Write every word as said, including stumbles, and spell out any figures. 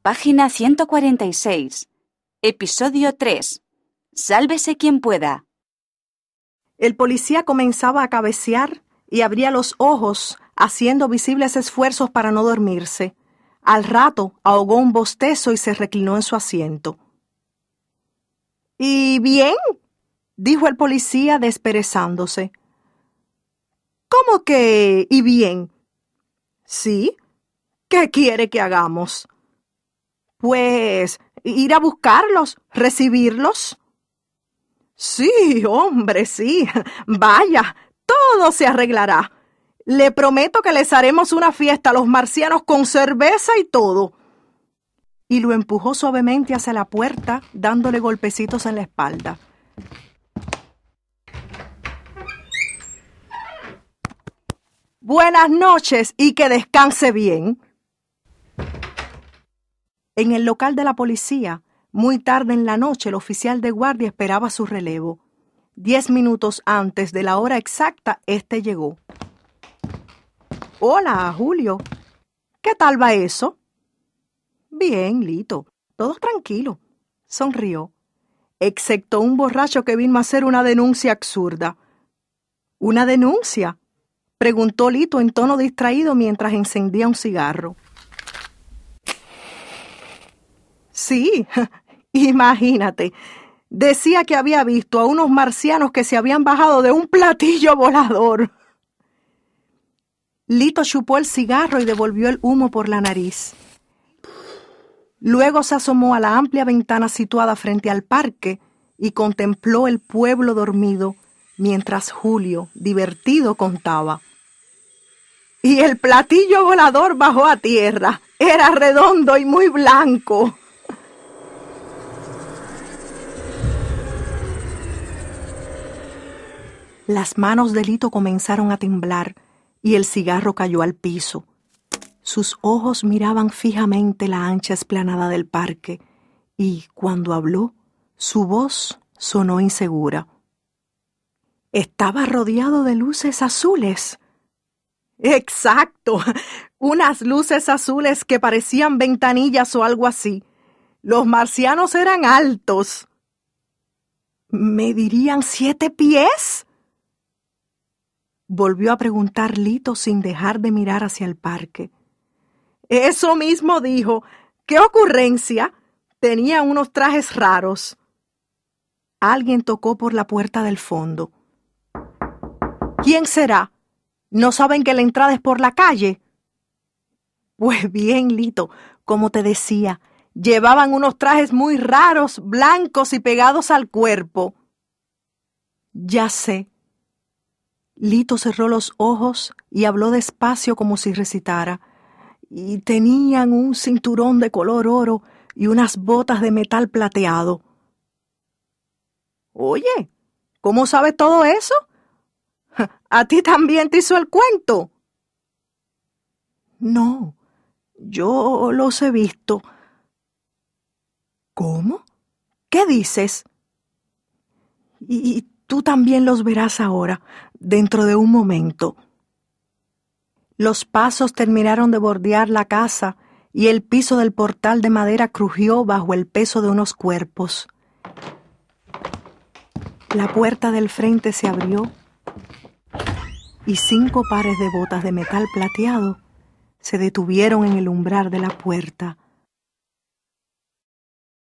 Página ciento cuarenta y seis. Episodio tres. Sálvese quien pueda. El policía comenzaba a cabecear y abría los ojos, haciendo visibles esfuerzos para no dormirse. Al rato ahogó un bostezo y se reclinó en su asiento. ¿Y bien?, dijo el policía desperezándose. ¿Cómo que y bien? ¿Sí? ¿Qué quiere que hagamos? Pues ir a buscarlos, recibirlos. Sí, hombre, sí. Vaya, todo se arreglará. Le prometo que les haremos una fiesta a los marcianos con cerveza y todo. Y lo empujó suavemente hacia la puerta, dándole golpecitos en la espalda. Buenas noches y que descanse bien. En el local de la policía, muy tarde en la noche, el oficial de guardia esperaba su relevo. Diez minutos antes de la hora exacta, éste llegó. Hola, Julio. ¿Qué tal va eso? Bien, Lito. Todo tranquilo. Sonrió. Excepto un borracho que vino a hacer una denuncia absurda. ¿Una denuncia?, preguntó Lito en tono distraído mientras encendía un cigarro. Sí, imagínate. Decía que había visto a unos marcianos que se habían bajado de un platillo volador. Lito chupó el cigarro y devolvió el humo por la nariz. Luego se asomó a la amplia ventana situada frente al parque y contempló el pueblo dormido mientras Julio, divertido, contaba. Y el platillo volador bajó a tierra. Era redondo y muy blanco. Las manos de Lito comenzaron a temblar y el cigarro cayó al piso. Sus ojos miraban fijamente la ancha explanada del parque y, cuando habló, su voz sonó insegura. Estaba rodeado de luces azules. Exacto, unas luces azules que parecían ventanillas o algo así. Los marcianos eran altos. ¿Medirían siete pies? Volvió a preguntar Lito sin dejar de mirar hacia el parque. Eso mismo dijo. ¡Qué ocurrencia! Tenían unos trajes raros. Alguien tocó por la puerta del fondo. ¿Quién será? ¿No saben que la entrada es por la calle? Pues bien, Lito, como te decía, llevaban unos trajes muy raros, blancos y pegados al cuerpo. Ya sé. Lito cerró los ojos y habló despacio como si recitara. Y tenían un cinturón de color oro y unas botas de metal plateado. Oye, ¿cómo sabes todo eso? ¿A ti también te hizo el cuento? No, yo los he visto. ¿Cómo? ¿Qué dices? Y, y tú también los verás ahora, dentro de un momento. Los pasos terminaron de bordear la casa y el piso del portal de madera crujió bajo el peso de unos cuerpos. La puerta del frente se abrió y cinco pares de botas de metal plateado se detuvieron en el umbral de la puerta,